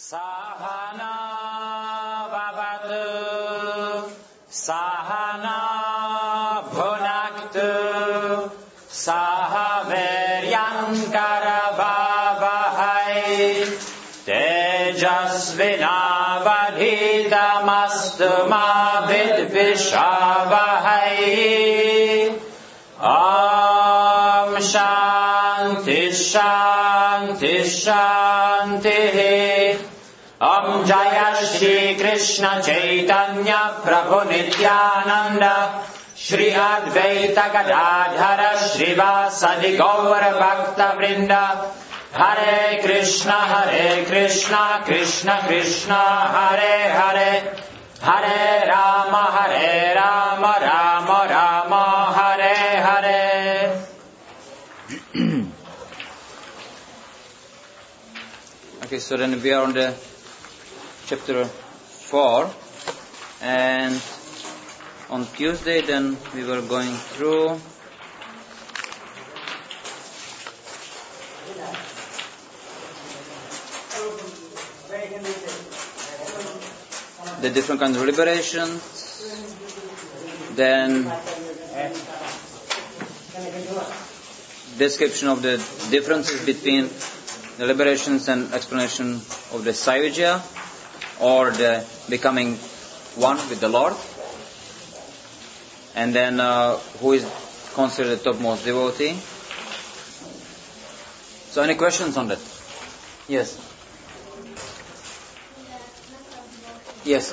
Sahana Bhavatu Sahana Bhunaktu Sahaviryankaravavahai Tejasvinavadhitamastu ma vidvishavahai Om Shanti Shanti Shanti Om Jaya Shri Krishna Chaitanya Prabhu Nityananda Shri Advaita Gadadhara Shrivasadi Gaura Bhakta Vrinda Hare Krishna Krishna Krishna Hare Hare Hare Rama Rama Rama Hare Hare. Okay, so then we are on the chapter 4, and on Tuesday then we were going through the different kinds of liberation, then description of the differences between the liberations and explanation of the Saivijaya, or the becoming one with the Lord, and then who is considered the topmost devotee. So any questions on that? Yes. Yes.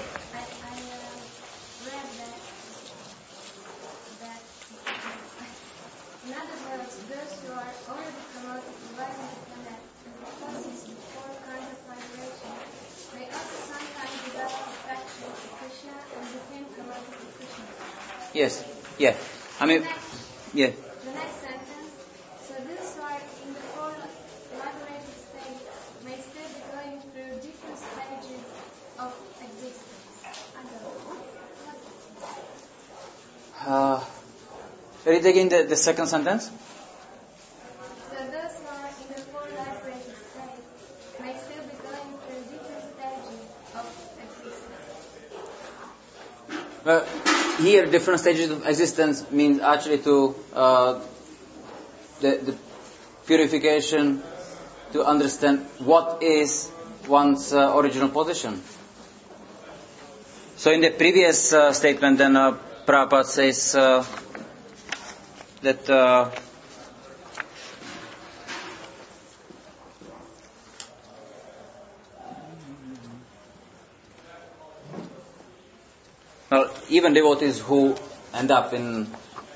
Yes. Yeah. I mean, yeah. The next sentence. So those who are in the full liberated state may still be going through different stages of existence. Read again the second sentence. So those who are in the full liberated state may still be going through different stages of existence. Here, different stages of existence means actually to the purification, to understand what is one's original position. So in the previous statement, then Prabhupada says that well, even devotees who end up in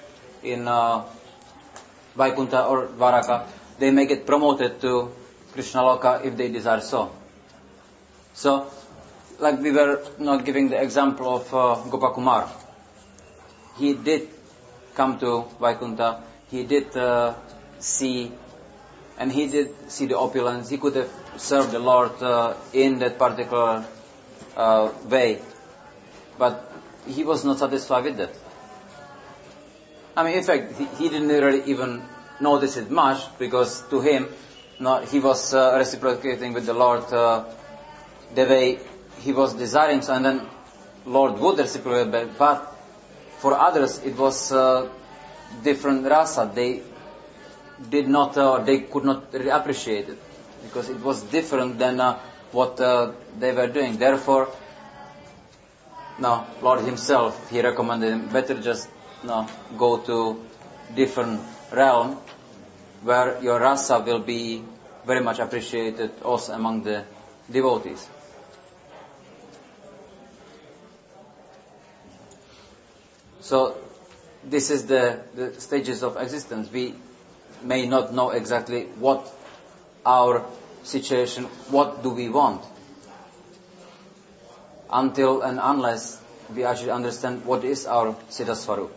Vaikuntha or Dwaraka, they may get promoted to Krishna Loka if they desire so. So, like we were not giving the example of Gopakumar. He did come to Vaikuntha, he did see the opulence, he could have served the Lord in that particular way, but he was not satisfied with that. I mean, in fact, he didn't really even notice it much, because to him, he was reciprocating with the Lord the way he was desiring, and then Lord would reciprocate back. But for others, it was different rasa. They did not, they could not really appreciate it, because it was different than what they were doing. Therefore, Lord himself, he recommended him better just go to different realm where your rasa will be very much appreciated also among the devotees. So this is the stages of existence. We may not know exactly what our situation, what do we want, until and unless we actually understand what is our Siddha Swarup.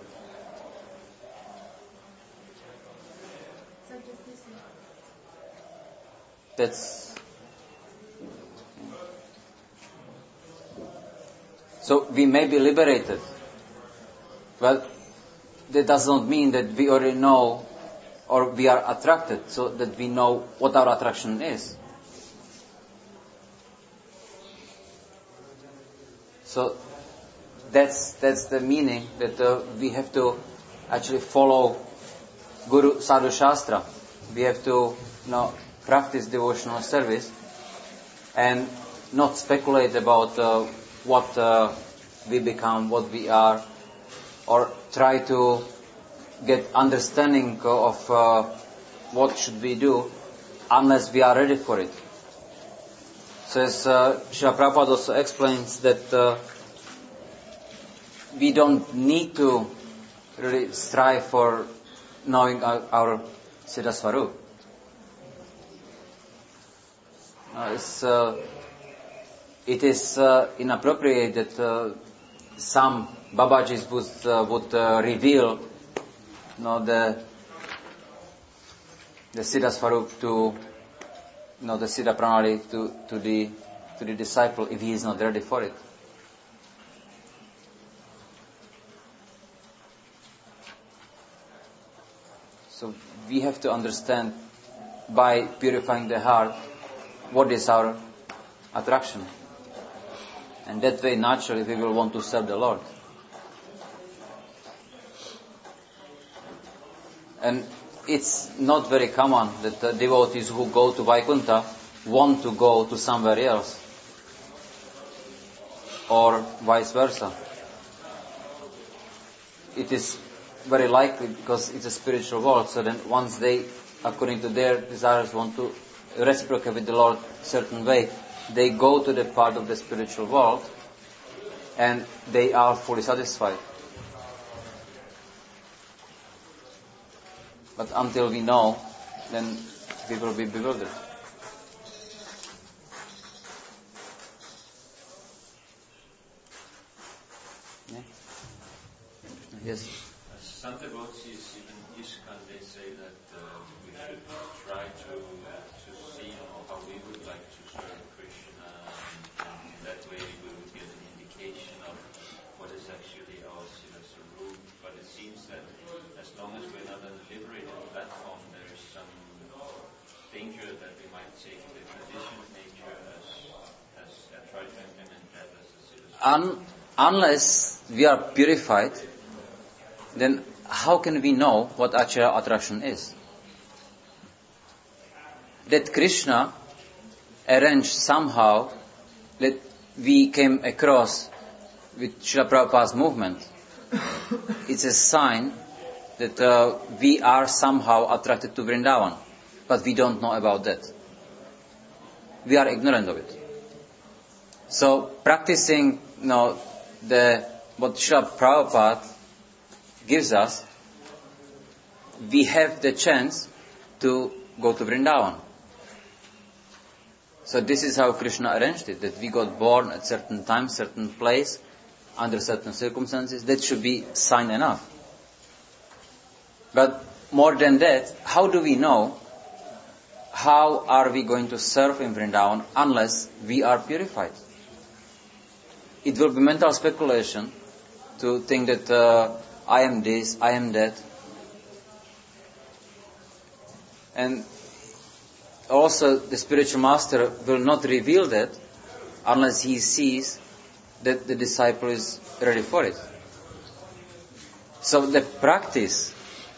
So we may be liberated. Well, that does not mean that we already know or we are attracted, so that we know what our attraction is. So that's the meaning that we have to actually follow Guru Sadhu Shastra. We have to practice devotional service and not speculate about what we become, what we are, or try to get understanding of what should we do unless we are ready for it. So as Srila Prabhupada also explains that we don't need to really strive for knowing our Siddha Swarup. It is inappropriate that some Babajis would reveal the Siddha Swarup to the Siddha Pranali to the disciple if he is not ready for it. So we have to understand by purifying the heart what is our attraction. And that way naturally we will want to serve the Lord. And it's not very common that the devotees who go to Vaikuntha want to go to somewhere else. Or vice versa. It is very likely because it's a spiritual world, so then once they, according to their desires, want to reciprocate with the Lord certain way, they go to the part of the spiritual world and they are fully satisfied. But until we know, then we will be bewildered. Yeah? Yes. Some devotees, even ISKCON, they say that we should try to see how we would like to serve Krishna, and in that way we would get an indication of what is actually our Siddha Swarup. But it seems that as long as we're not on a liberated platform, there is some danger that we might take the conditioned nature as try to implement that as a Siddha Swarup. Unless we are purified, then how can we know what actual attraction is? That Krishna arranged somehow that we came across with Srila Prabhupada's movement. It's a sign that we are somehow attracted to Vrindavan, but we don't know about that. We are ignorant of it. So practicing what Srila Prabhupada gives us, we have the chance to go to Vrindavan. So this is how Krishna arranged it, that we got born at certain time, certain place, under certain circumstances. That should be sign enough. But more than that, how do we know how are we going to serve in Vrindavan unless we are purified? It will be mental speculation to think that I am this, I am that. And also the spiritual master will not reveal that unless he sees that the disciple is ready for it. So the practice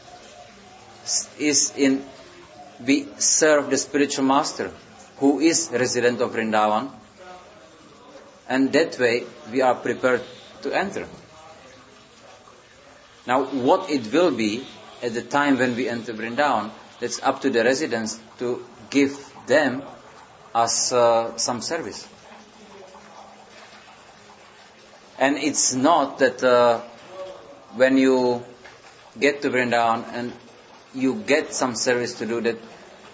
is in we serve the spiritual master who is resident of Vrindavan, and that way we are prepared to enter. Now what it will be at the time when we enter Vrindavan, that's up to the residents to give them as some service. And it's not that when you get to Vrindavan and you get some service to do that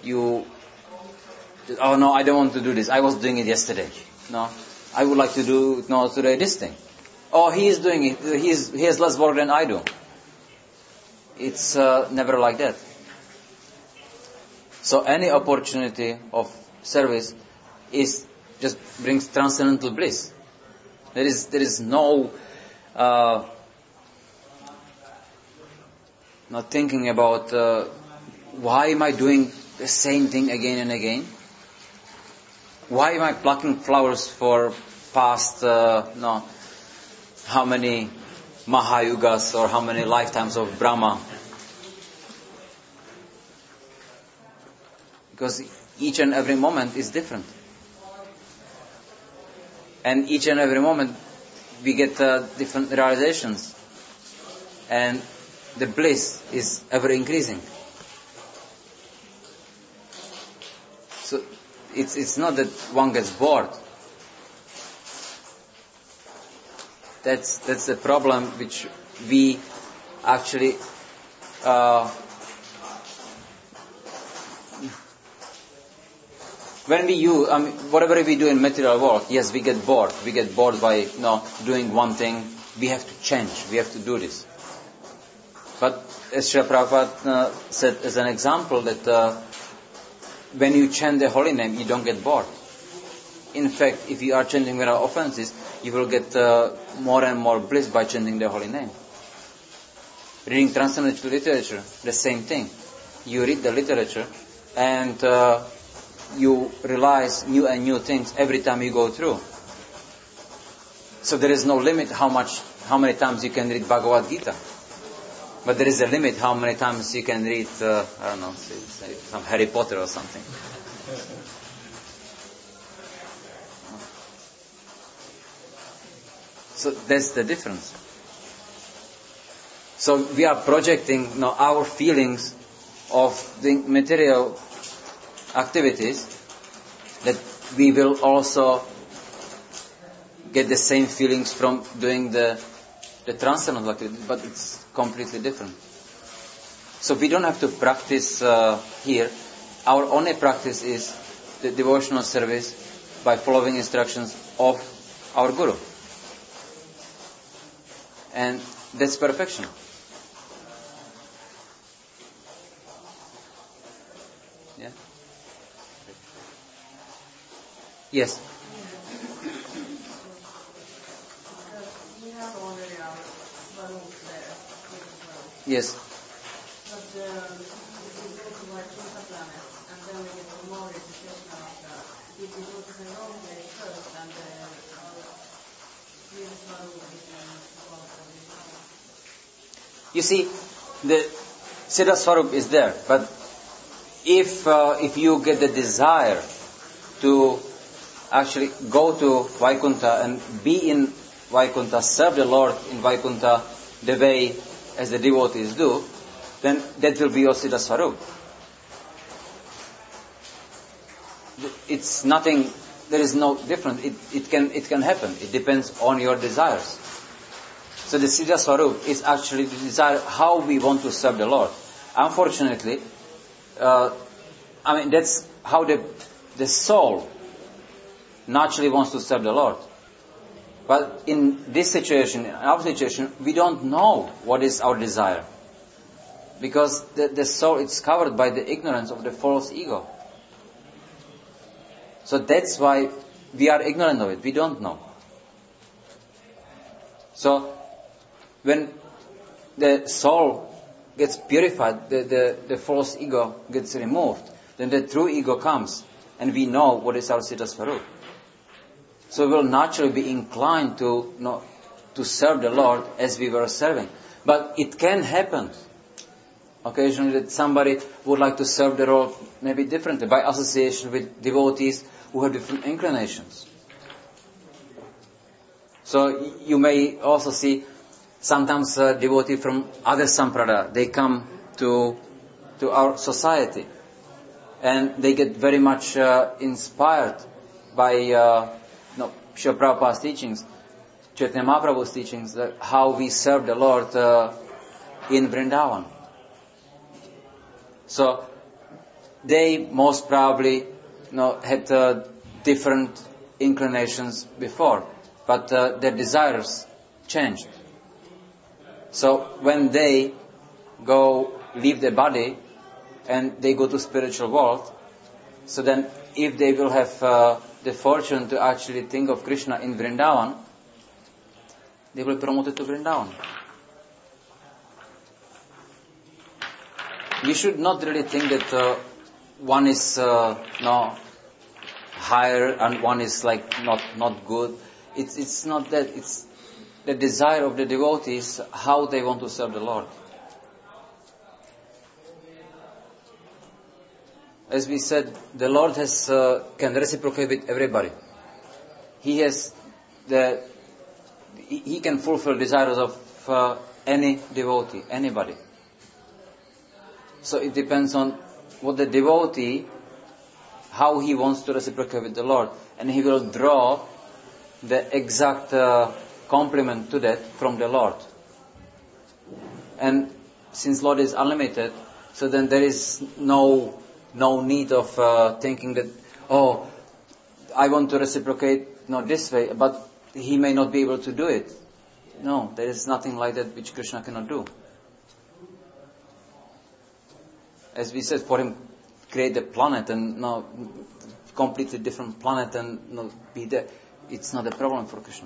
oh no, I don't want to do this, I was doing it yesterday. No, I would like to do today this thing. Oh, he is doing it, he has less work than I do. It's never like that. So any opportunity of service just brings transcendental bliss. There is no not thinking about why am I doing the same thing again and again? Why am I plucking flowers for past how many Mahayugas or how many lifetimes of Brahma. Because each and every moment is different. And each and every moment we get different realizations. And the bliss is ever increasing. So it's not that one gets bored. That's the problem which we actually when we use, whatever we do in material world, yes, we get bored. We get bored by doing one thing. We have to change. We have to do this. But as Srila Prabhupada said as an example that when you chant the holy name, you don't get bored. In fact, if you are chanting without offenses, you will get more and more bliss by chanting the holy name. Reading transcendental literature, the same thing. You read the literature and you realize new and new things every time you go through. So there is no limit how many times you can read Bhagavad Gita. But there is a limit how many times you can read, say some Harry Potter or something. So that's the difference. So we are projecting our feelings of the material activities, that we will also get the same feelings from doing the transcendental activity, but it's completely different. So we don't have to practice here. Our only practice is the devotional service by following instructions of our Guru. And that's perfection. Yeah? Yes? We have already our Svarup there. Yes. But if we go to Vaikuntha planet and then we get promoted to Krishna, if we go to the wrong place first and our real Svarup is in You see, the Siddha Swarup is there, but if you get the desire to actually go to Vaikuntha and be in Vaikuntha, serve the Lord in Vaikuntha the way as the devotees do, then that will be your Siddha Swarup. It's nothing, there is no difference. It can happen. It depends on your desires. So the Siddha Swarup is actually the desire how we want to serve the Lord. Unfortunately, that's how the soul naturally wants to serve the Lord. But in this situation, in our situation, we don't know what is our desire. Because the soul is covered by the ignorance of the false ego. So that's why we are ignorant of it. We don't know. So when the soul gets purified, the false ego gets removed, then the true ego comes, and we know what is our Siddha Swarup. So we will naturally be inclined to serve the Lord as we were serving. But it can happen occasionally that somebody would like to serve the Lord maybe differently, by association with devotees who have different inclinations. So you may also see sometimes a devotee from other sampradaya, they come to our society and they get very much inspired by Srila Prabhupada's teachings, Chaitanya Mahaprabhu's teachings, how we serve the Lord in Vrindavan. So they most probably had different inclinations before, but their desires changed. So when they leave the body and they go to spiritual world, so then if they will have the fortune to actually think of Krishna in Vrindavan, they will be promoted to Vrindavan. You should not really think that one is higher and one is not good. It's not that. the desire of the devotees, how they want to serve the Lord. As we said, the Lord can reciprocate with everybody. He can fulfill desires of any devotee, anybody. So it depends on what the devotee, how he wants to reciprocate with the Lord, and he will draw the exact complement to that from the Lord. And since Lord is unlimited, so then there is no need of thinking that, I want to reciprocate not this way, but he may not be able to do it. No, there is nothing like that which Krishna cannot do. As we said, for him create a planet and completely different planet and be there, it's not a problem for Krishna.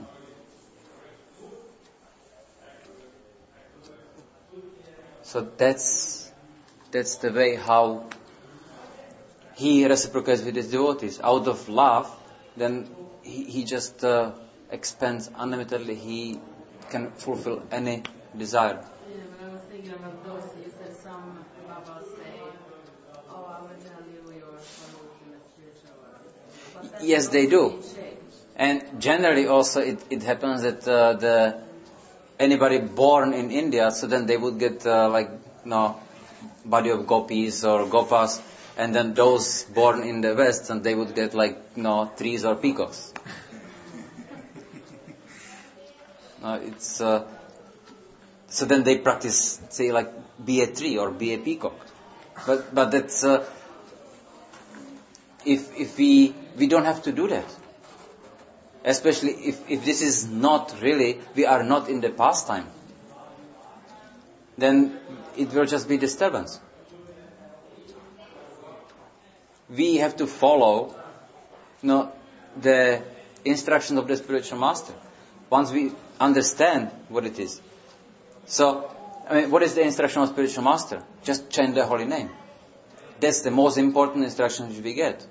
So that's the way how he reciprocates with his devotees. Out of love, then he just expands unlimitedly. He can fulfill any desire. Yeah, when I was thinking about those, you said some Babas say, I will tell you your solution in the spiritual world. But Yes, they do. change. And generally also it happens that anybody born in India, so then they would get body of gopis or gopas, and then those born in the West, and they would get trees or peacocks. So then they practice, say, be a tree or be a peacock. But that's if we don't have to do that. Especially if this is not really, we are not in the pastime, then it will just be disturbance. We have to follow the instructions of the spiritual master. Once we understand what it is. So, what is the instruction of spiritual master? Just chant the holy name. That's the most important instruction which we get.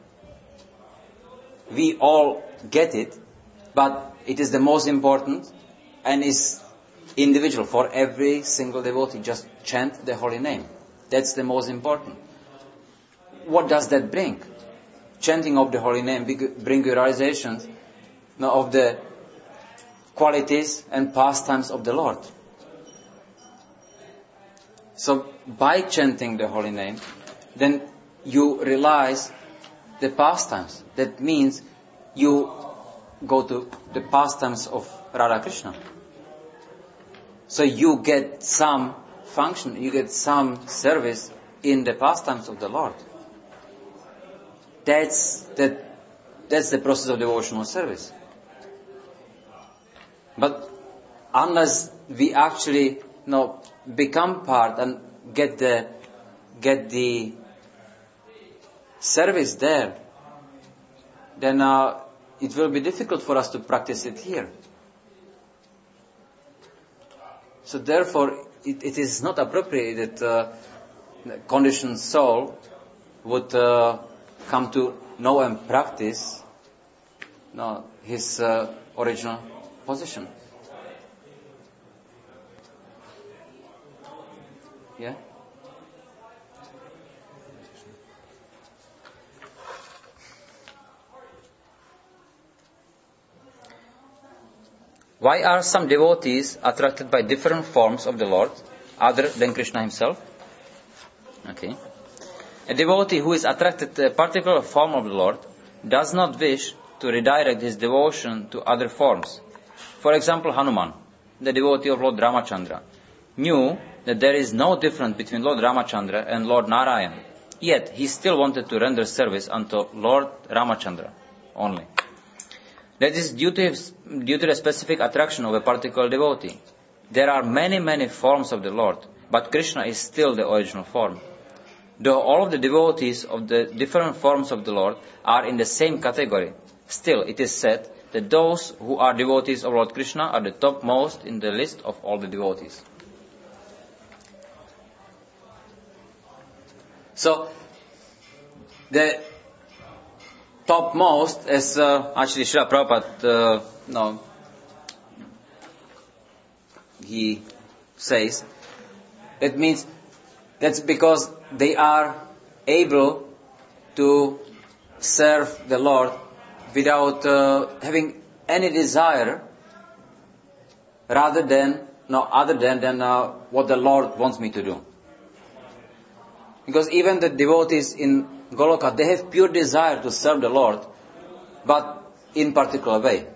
We all get it, but it is the most important and is individual for every single devotee. Just chant the holy name. That's the most important. What does that bring? Chanting of the holy name bring you realizations of the qualities and pastimes of the Lord. So by chanting the holy name, then you realize the pastimes. That means you go to the pastimes of Radha Krishna. So you get some function, you get some service in the pastimes of the Lord. That's the process of devotional service. But unless we actually become part and get the service there, then it will be difficult for us to practice it here. So therefore, it is not appropriate that conditioned soul would come to know and practice his original position. Yeah? Why are some devotees attracted by different forms of the Lord other than Krishna himself? Okay. A devotee who is attracted to a particular form of the Lord does not wish to redirect his devotion to other forms. For example, Hanuman, the devotee of Lord Ramachandra, knew that there is no difference between Lord Ramachandra and Lord Narayan. Yet, he still wanted to render service unto Lord Ramachandra only. That is due to the specific attraction of a particular devotee. There are many, many forms of the Lord, but Krishna is still the original form. Though all of the devotees of the different forms of the Lord are in the same category, still it is said that those who are devotees of Lord Krishna are the topmost in the list of all the devotees. So, the topmost, as actually Srila Prabhupada he says. That means that's because they are able to serve the Lord without having any desire other than what the Lord wants me to do. Because even the devotees in Goloka, they have pure desire to serve the Lord, but in particular way.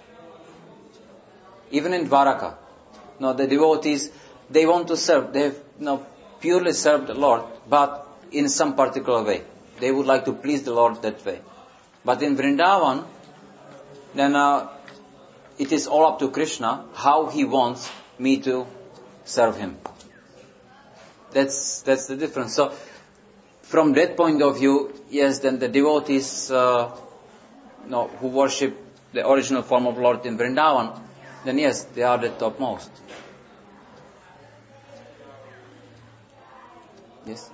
Even in Dwaraka, the devotees, they want to serve, they have purely served the Lord, but in some particular way. They would like to please the Lord that way. But in Vrindavan, then it is all up to Krishna how he wants me to serve him. That's the difference. So, from that point of view, yes, then the devotees who worship the original form of Lord in Vrindavan, then yes, they are the topmost. Yes?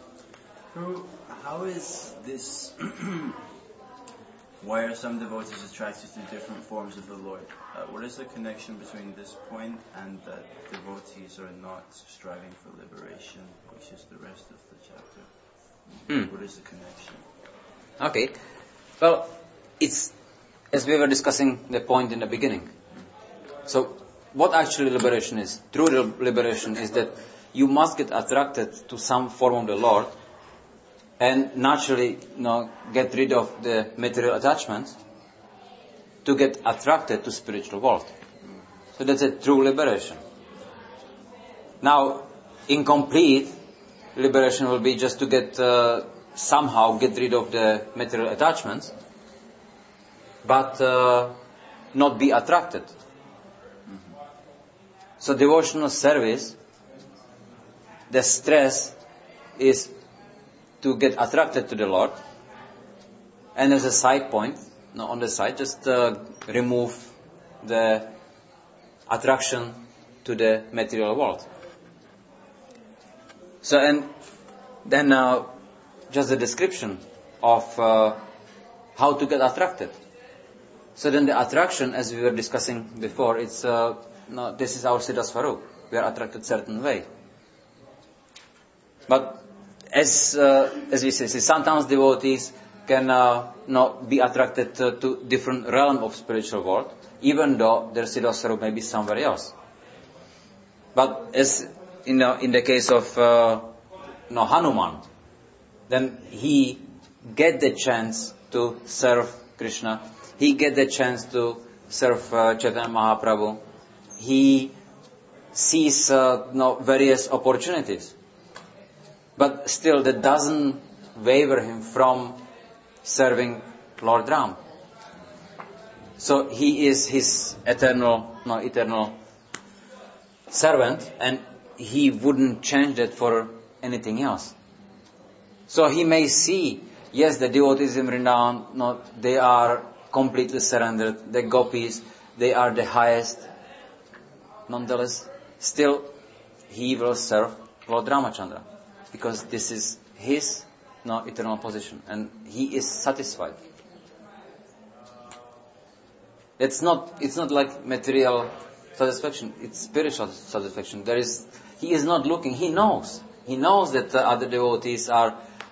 How is this... Why are some devotees attracted to different forms of the Lord? What is the connection between this point and that devotees are not striving for liberation, which is the rest of the chapter? What is the connection? Okay. Well, it's, as we were discussing the point in the beginning. So, what actually liberation is? True liberation is that you must get attracted to some form of the Lord and naturally, get rid of the material attachments to get attracted to spiritual world. So that's a true liberation. Now, incomplete liberation will be just to get somehow get rid of the material attachments, but not be attracted. So devotional service, the stress is to get attracted to the Lord, and as a side point, on the side, just remove the attraction to the material world. So, and then just the description of how to get attracted. So then the attraction, as we were discussing before, it's this is our Siddha Swarup. We are attracted certain way. But as we say, sometimes devotees can be attracted to different realm of spiritual world, even though their Siddha Swarup may be somewhere else. But as in the case of Hanuman, then he get the chance to serve Krishna. He get the chance to serve Chaitanya Mahaprabhu. He sees various opportunities. But still, that doesn't waver him from serving Lord Ram. So he is his eternal servant, and he wouldn't change that for anything else. So he may see, yes, the devotees in Vrindavan, they are completely surrendered. The gopis, they are the highest. Nonetheless, still, he will serve Lord Ramachandra, because this is his eternal position, and he is satisfied. It's not like material satisfaction, it's spiritual satisfaction. He is not looking, he knows that the other devotees are,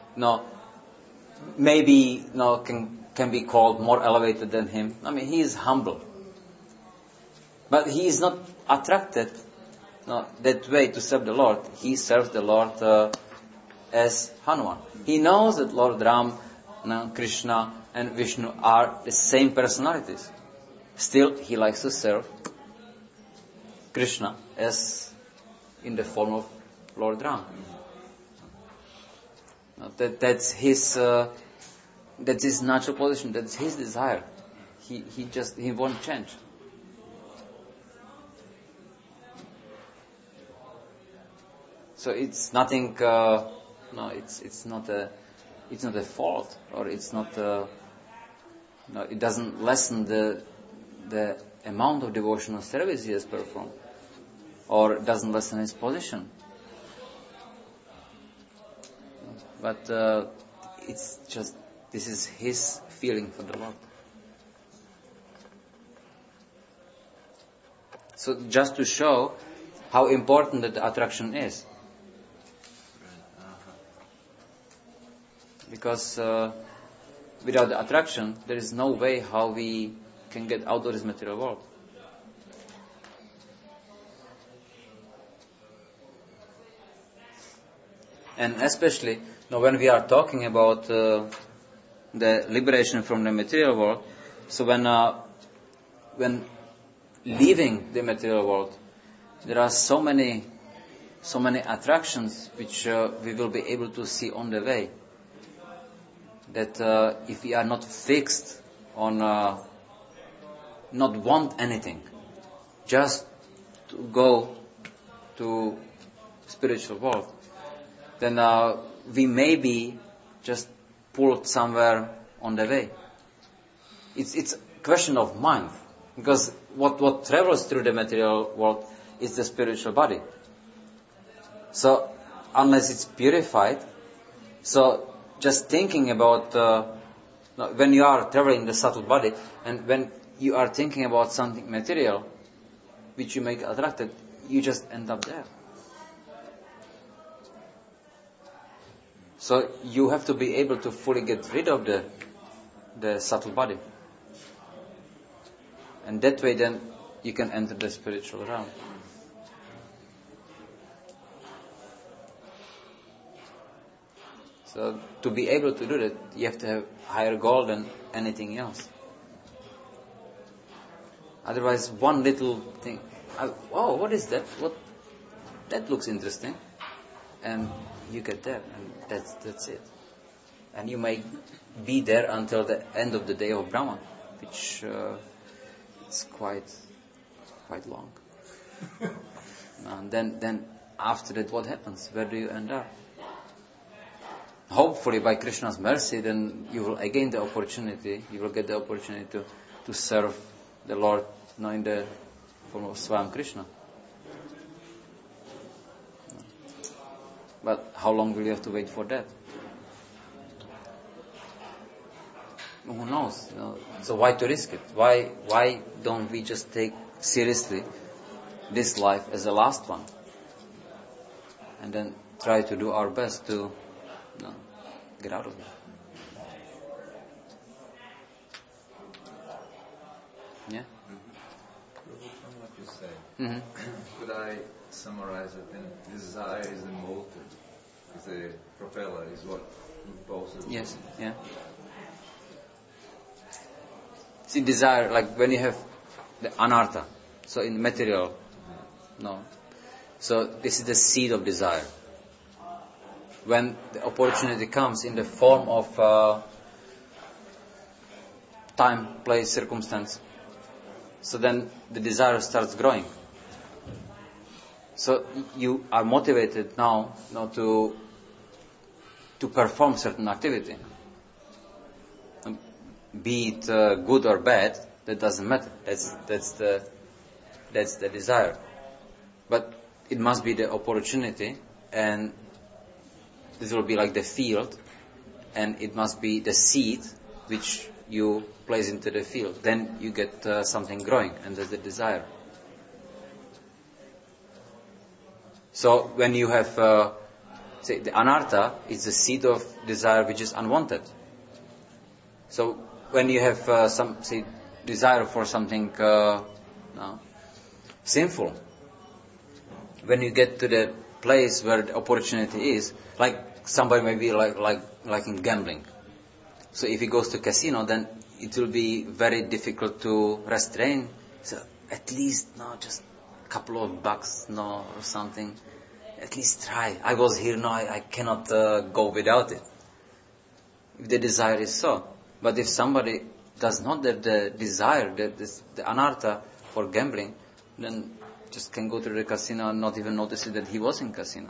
maybe, can be called more elevated than him. I mean, he is humble. But he is not attracted, that way to serve the Lord. He serves the Lord, as Hanuman. He knows that Lord Ram, Krishna and Vishnu are the same personalities. Still, he likes to serve Krishna as in the form of Lord Ram. That's his natural position. That's his desire. He won't change. So it's nothing. It's not a fault, or it's not. It doesn't lessen the amount of devotional service he has performed, or it doesn't lessen his position. But it's just, this is his feeling for the Lord. So just to show how important that the attraction is. Because without the attraction, there is no way how we can get out of this material world. And especially when we are talking about the liberation from the material world, so when leaving the material world, there are so many attractions which we will be able to see on the way. That if we are not fixed on not want anything, just to go to spiritual world, then we may be just pulled somewhere on the way. It's a question of mind, because what travels through the material world is the spiritual body. So unless it's purified, so just thinking about when you are traveling the subtle body, and when you are thinking about something material which you make attracted, you just end up there. So you have to be able to fully get rid of the subtle body. And that way then you can enter the spiritual realm. So to be able to do that, you have to have higher goal than anything else. Otherwise, one little thing, what is that? That looks interesting. And you get there, and that's it. And you may be there until the end of the day of Brahma, which is quite long. And then after that, what happens? Where do you end up? Hopefully, by Krishna's mercy, then you will again the opportunity. You will get the opportunity to serve the Lord, in the form of Swayam Krishna. But how long will you have to wait for that? Who knows? So why to risk it? Why don't we just take seriously this life as the last one, and then try to do our best to get out of it? Yeah. From what you say, could I summarize it? And desire is the motor, is the propeller, is what impulses. Yes. Yeah. See, desire, like when you have the anartha, so in material, so this is the seed of desire. When the opportunity comes in the form of time, place, circumstance, so then the desire starts growing. So you are motivated now to perform certain activity. Be it good or bad, that doesn't matter. That's the desire. But it must be the opportunity, and this will be like the field, and it must be the seed which you place into the field. Then you get something growing, and that's the desire. So when you have, say, the anartha is the seed of desire which is unwanted. So when you have some, say, desire for something sinful, when you get to the place where the opportunity is, like somebody may be like in gambling. So if he goes to casino, then it will be very difficult to restrain. So at least just a couple of bucks, or something. At least try. I was here, I cannot go without it. If the desire is so. But if somebody does not have the desire, the anartha for gambling, then just can go to the casino and not even notice that he was in casino.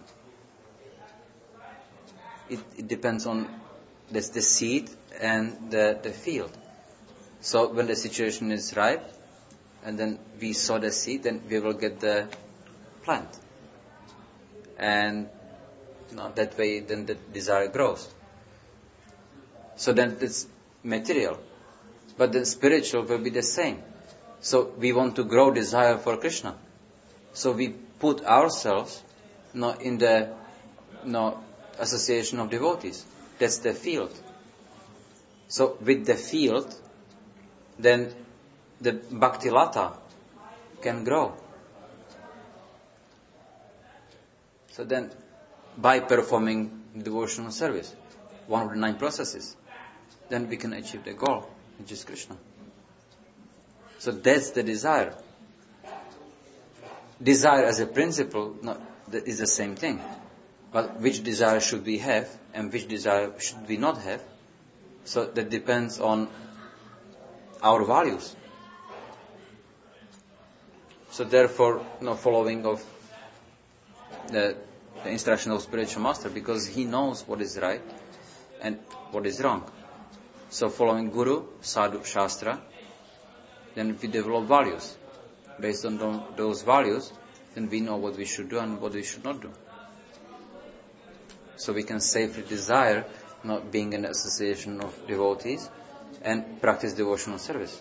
It depends on the seed and the field. So when the situation is ripe, and then we sow the seed, then we will get the plant. And that way then the desire grows. So then it's material. But the spiritual will be the same. So we want to grow desire for Krishna. So we put ourselves in the association of devotees. That's the field. So with the field, then the bhakti lata can grow. So then, by performing devotional service, one of the 9 processes, then we can achieve the goal, which is Krishna. So that's the desire. Desire as a principle that is the same thing. But which desire should we have and which desire should we not have? So that depends on our values. So therefore, following of the instruction of spiritual master, because he knows what is right and what is wrong. So following Guru, Sadhu, Shastra, then we develop values. Based on those values, then we know what we should do and what we should not do. So we can safely desire not being in an association of devotees and practice devotional service.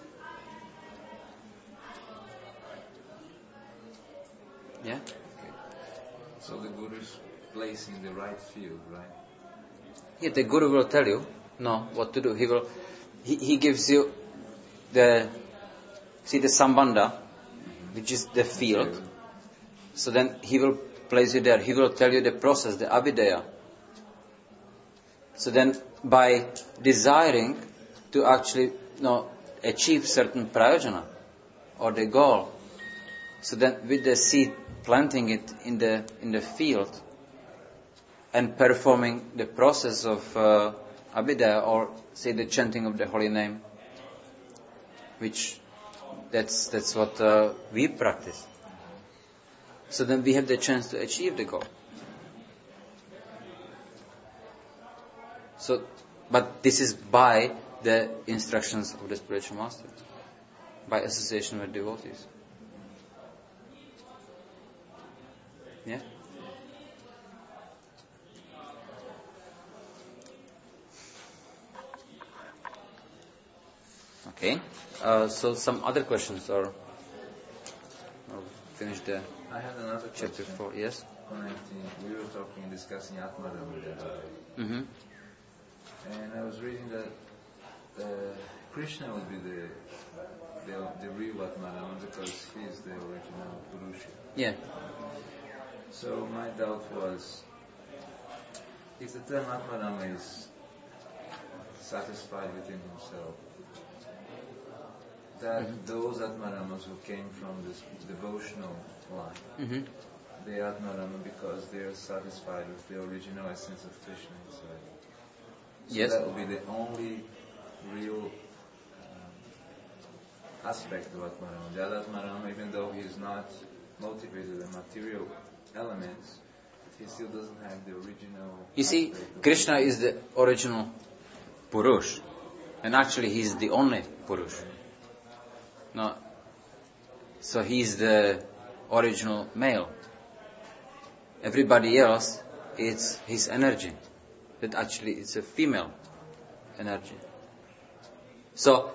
Yeah? So the Guru is placing the right field, right? Yeah, the Guru will tell you what to do. He gives you the Sambandha, which is the field. So then he will place you there. He will tell you the process, the Abhidheya. So then by desiring to actually achieve certain prayojana or the goal, so then with the seed, planting it in the field and performing the process of Abhidheya, or say the chanting of the holy name, which that's what we practice. So then we have the chance to achieve the goal. So, but this is by the instructions of the spiritual master, by association with devotees. Yeah? Okay. So some other questions, or finish the I had another chapter question. 4. Yes. We were discussing Atmadhamma the other day. Mm-hmm. And I was reading that Krishna would be the real Atmadhamma because he is the original Purusha. Yeah. So my doubt was, if the term Atmadhamma is satisfied within himself, that those Atmadhammas who came from this devotional line, they are Atmadhamma because they are satisfied with the original essence of Krishna inside. So Yes. that will be the only real aspect of Atmadhamma. The other Atmadhamma, even though he is not motivated by material elements, he still doesn't have the original. You see, aspect of Krishna is the original Purush, and actually he is the only Purush. No, so he is the original male. Everybody else, it's his energy. That actually it's a female energy. So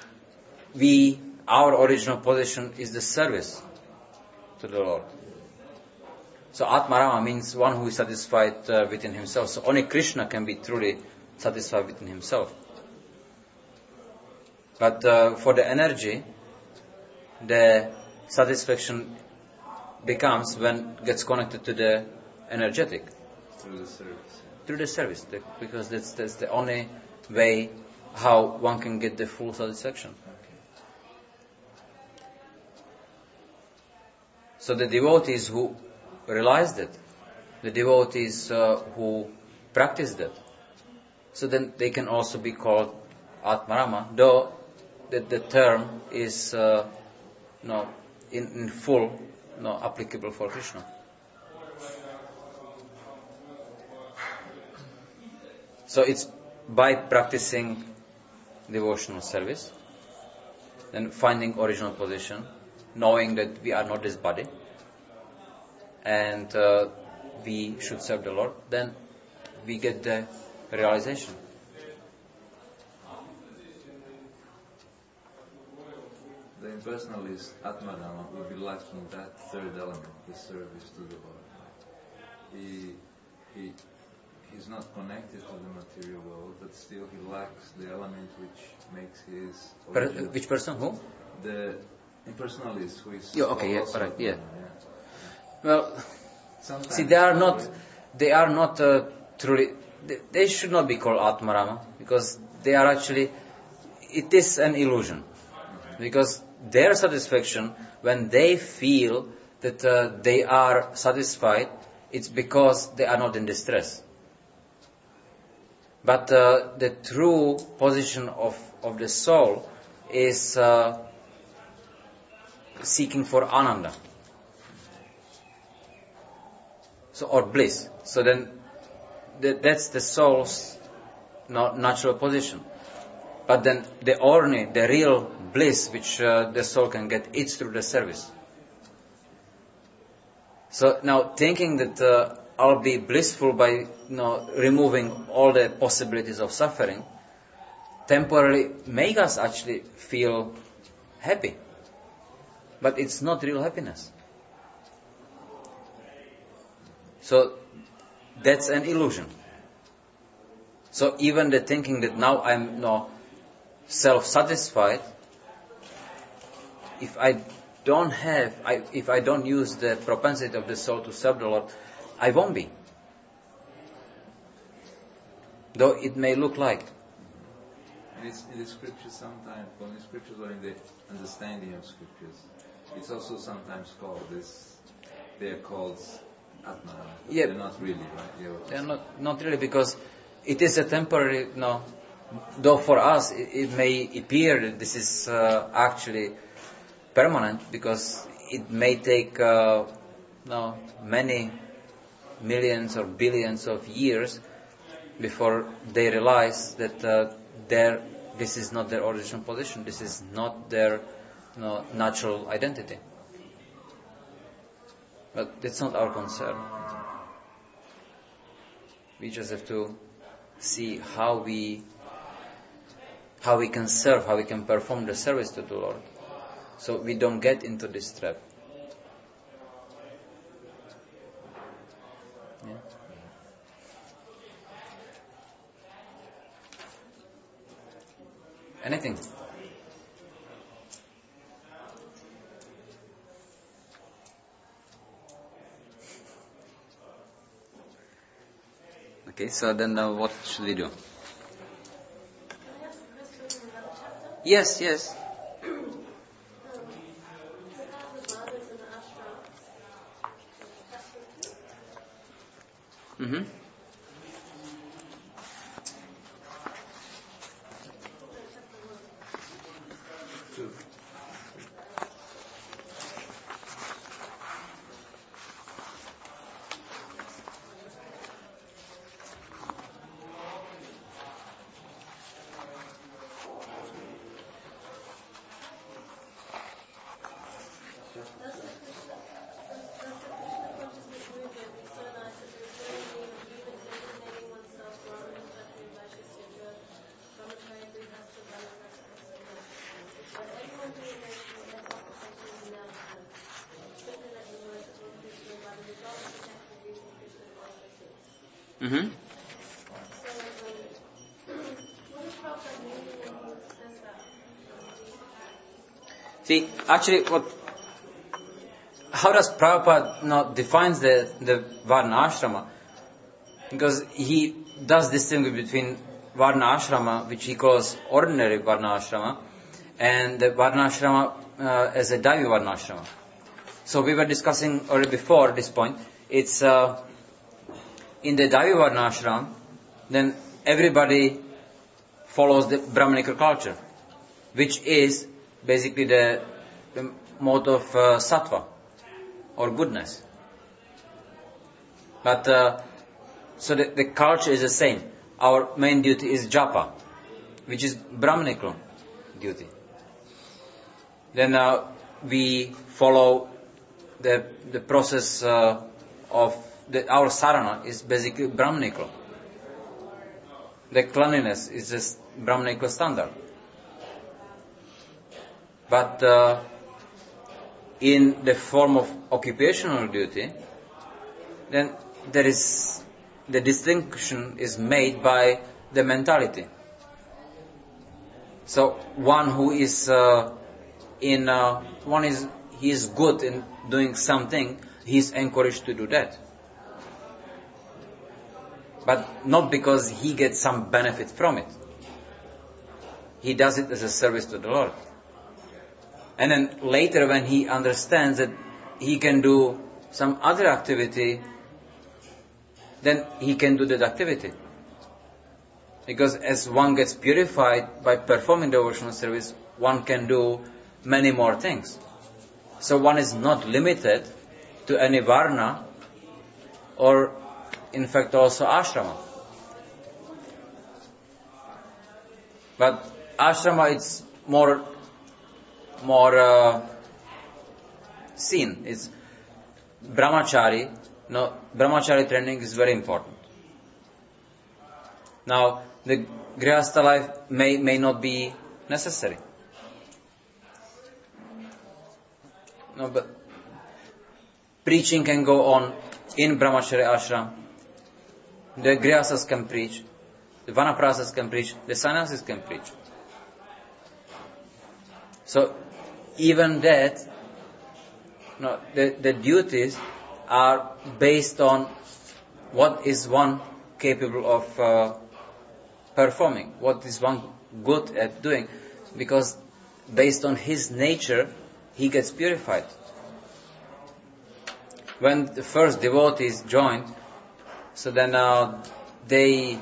our original position is the service to the Lord. So Atmarama means one who is satisfied within himself. So only Krishna can be truly satisfied within himself. But for the energy, the satisfaction becomes when it gets connected to the energetic. through the service. Through the service, because that's the only way how one can get the full satisfaction. So the devotees who realize that, the devotees who practice that, so then they can also be called Atmarama, though the term is in full applicable for Krishna. So it's by practicing devotional service, then finding original position, knowing that we are not this body, and we should serve the Lord, then we get the realization. the impersonalist Atmarama would be lacking that third element, the service to the Lord. He's not connected to the material world, but still he lacks the element which makes his origin. Which person? Who? The impersonalist who is also right, yeah. Atmarama, Well, Sometimes see, they are not truly, they should not be called Atmarama, because they are actually, it is an illusion. Because their satisfaction, when they feel that they are satisfied, it's because they are not in distress. But the true position of the soul is seeking for ananda. So, or bliss. So then, that's the soul's natural position. But then the real bliss which the soul can get, it's through the service. So now thinking that I'll be blissful by removing all the possibilities of suffering, temporarily make us actually feel happy. But it's not real happiness. So that's an illusion. So even the thinking that now I'm self-satisfied, if I don't use the propensity of the soul to serve the Lord, I won't be. Though it may look like. In the scriptures sometimes, when the scriptures or in the understanding of scriptures, it's also sometimes called this, they are called Atmarama. Yeah. They're not really, right? They are not really, because it is a temporary, though for us it may appear that this is actually permanent, because it may take many millions or billions of years before they realize that this is not their original position, this is not their natural identity. But that's not our concern. We just have to see how we can serve, how we can perform the service to the Lord, so we don't get into this trap. Yeah. Anything? Okay, so then what should we do? Yes. Mm-hmm. Mm-hmm. See, actually, how does Prabhupada defines the Varna Ashrama? Because he does distinguish between Varna Ashrama, which he calls ordinary Varna Ashrama, and the Varna Ashrama as a Daivi Varna Ashrama. So we were discussing already before this point. It's in the Daivi Varna Ashram, then everybody follows the Brahmanical culture, which is basically the mode of sattva, or goodness. But, so the culture is the same. Our main duty is japa, which is Brahmanical duty. Then we follow the process of our sarana is basically Brahmanical. The cleanliness is just Brahmanical standard. But in the form of occupational duty, then there is the distinction is made by the mentality. So one who is he is good in doing something, he is encouraged to do that. But not because he gets some benefit from it. He does it as a service to the Lord. And then later when he understands that he can do some other activity, then he can do that activity. Because as one gets purified by performing devotional service, one can do many more things. So one is not limited to any varna or in fact also ashrama. But ashrama it's more seen. It's brahmachari. No, brahmachari training is very important. Now, the grihastha life may not be necessary. No, but preaching can go on in brahmachari ashram. The grihasthas can preach. The vanaprasthas can preach. The sannyasis can preach. So, even that, no, the duties are based on what is one capable of performing, what is one good at doing, because based on his nature, he gets purified. When the first devotees joined, so then they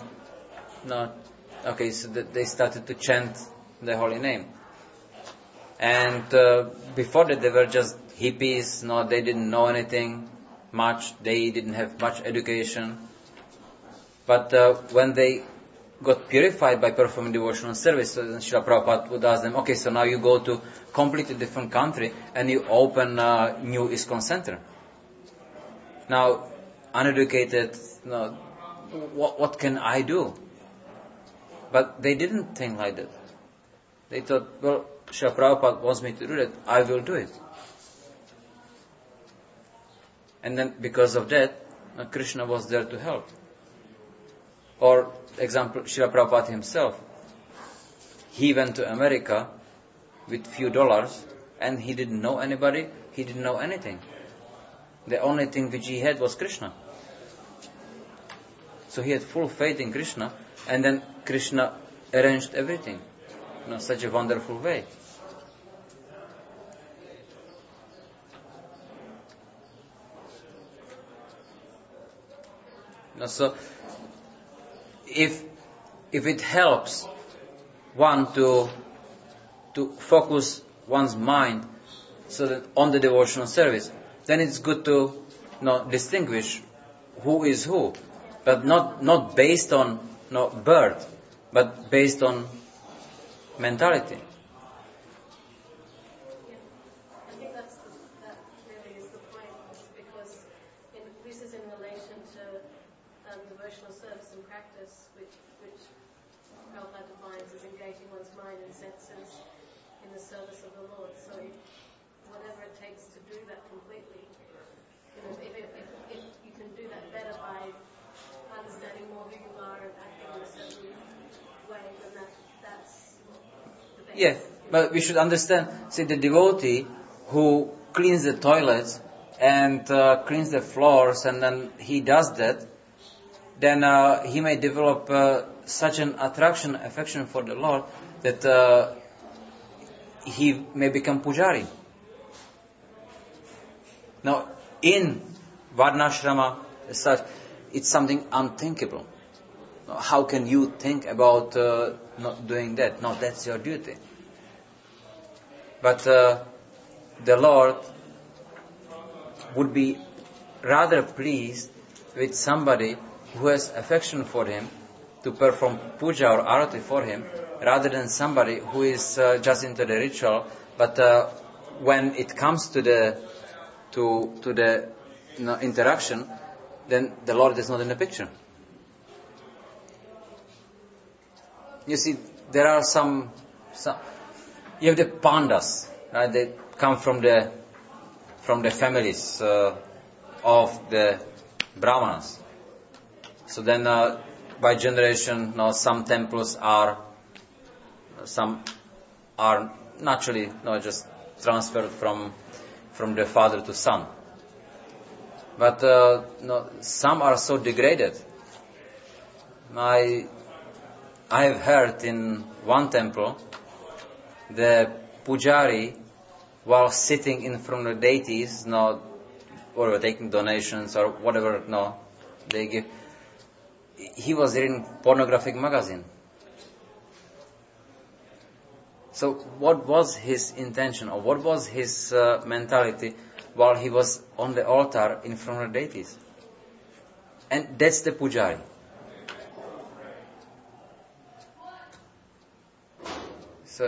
started to chant the holy name. And before that they were just hippies, they didn't know anything much, they didn't have much education. But when they got purified by performing devotional service, so then Srila Prabhupada would ask them, okay, so now you go to completely different country and you open a new ISKCON center. Now, uneducated, what can I do? But they didn't think like that. They thought, well, Srila Prabhupada wants me to do that, I will do it. And then because of that, Krishna was there to help. Or, example, Srila Prabhupada himself. He went to America with few dollars and he didn't know anybody, he didn't know anything. The only thing which he had was Krishna. So he had full faith in Krishna, and then Krishna arranged everything in such a wonderful way. So if it helps one to focus one's mind so that on the devotional service, then it's good to distinguish who is who, but not based on birth, but based on mentality. I think that really is the point, because this is in relation to devotional service and practice, which Prabhupada defines as engaging one's mind and senses in the service of the Lord. So whatever it takes to do that completely, if you can do that better by understanding more who you are and acting in a certain way, then that's the best. Yeah, but we should understand, the devotee who cleans the toilets and cleans the floors, and then he does that, then he may develop such an affection for the Lord that he may become pujari. Now, in Varnashrama, it's something unthinkable. How can you think about not doing that? No, that's your duty. But the Lord would be rather pleased with somebody who has affection for Him to perform puja or arati for Him, rather than somebody who is just into the ritual, but when it comes to the interaction, then the Lord is not in the picture. You see, there are some you have the pandas. They come from the families of the Brahmanas. So then, by generation, some temples are naturally just transferred from the father to son. But some are so degraded. I have heard in one temple, the pujari, while sitting in front of the deities, or taking donations or whatever, they give, he was reading pornographic magazine. So what was his intention, or what was his mentality while he was on the altar in front of the deities? And that's the pujari. So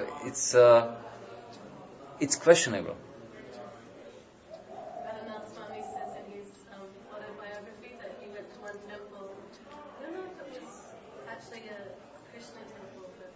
it's questionable. Radhanath Swami says in his autobiography that he went to one temple. I don't know if it was actually a Krishna temple, but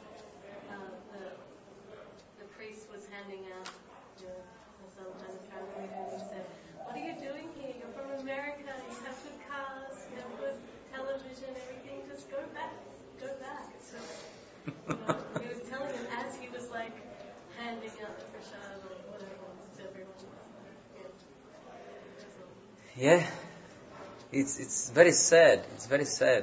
the priest was handing out some kind of translator, and he said, "What are you doing here? You're from America. You have good cars, you have good television, everything. Just go back. Go back." So, he was telling him as he was like handing out the prasad or whatever to everyone. Yeah, it's very sad. It's very sad.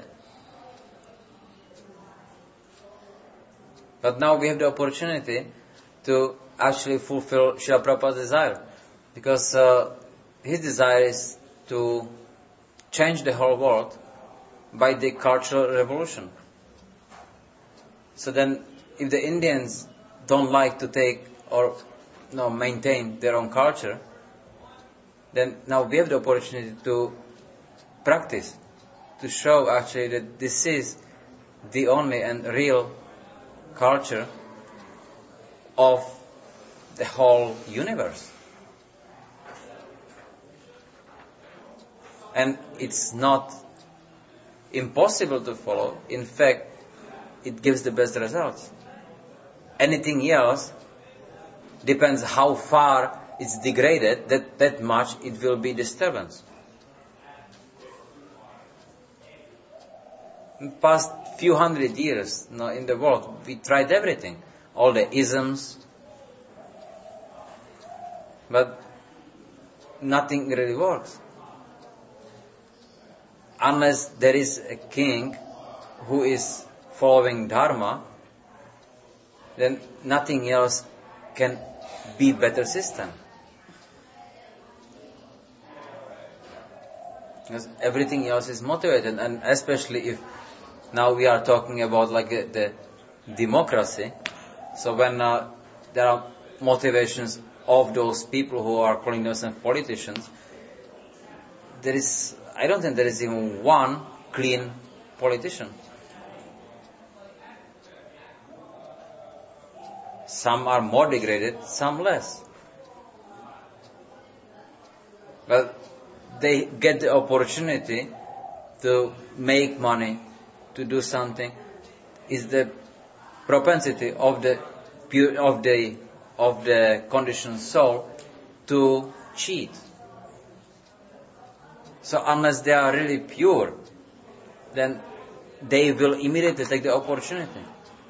But now we have the opportunity to actually fulfill Srila Prabhupada's desire, because his desire is to change the whole world by the cultural revolution. So then, if the Indians don't like to take or maintain their own culture, then now we have the opportunity to practice, to show actually that this is the only and real culture of the whole universe. And it's not impossible to follow. In fact, it gives the best results. Anything else depends how far it's degraded, that much it will be disturbance. In the past few hundred years in the world, we tried everything. All the isms, but nothing really works. Unless there is a king who is following Dharma, then nothing else can be better system. Because everything else is motivated, and especially if now we are talking about like the democracy. So when there are motivations of those people who are calling themselves politicians, I don't think there is even one clean politician. Some are more degraded, some less. But they get the opportunity to make money, to do something. Is the propensity of the conditioned soul to cheat. So unless they are really pure, then they will immediately take the opportunity.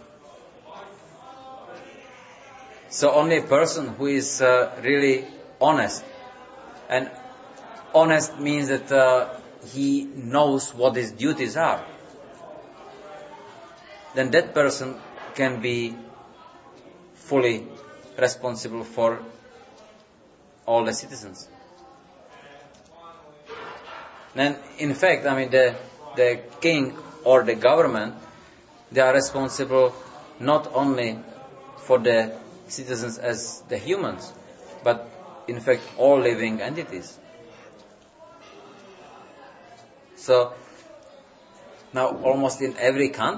So only a person who is really honest, and honest means that he knows what his duties are, then that person can be fully responsible for all the citizens. And in fact, the king or the government, they are responsible not only for the citizens as the humans, but in fact all living entities. So now almost in every country